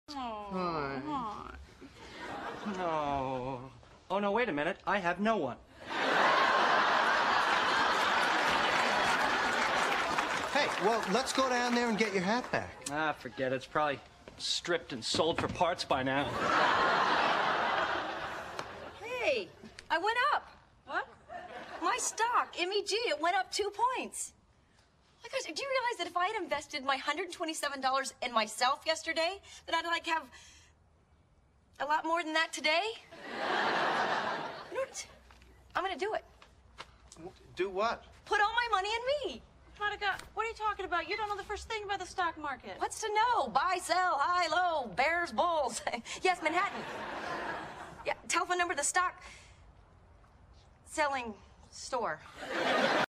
Hi. Hi. No. Oh, no, wait a minute. I have no one. Hey, well, let's go down there and get your hat back. Ah, forget it. It's probably stripped and sold for parts by now. Hey, I went up. What? My stock, MEG, it went up 2 points. Oh my gosh, do you realize that if I had invested my $127 in myself yesterday, that I'd like have a lot more than that today? You know what? I'm gonna do it. Do what? Put all my money in me. Monica, what are you talking about? You don't know the first thing about the stock market. What's to know? Buy, sell, high, low, bears, bulls. Yes, Manhattan. Yeah, telephone number, the stock selling store.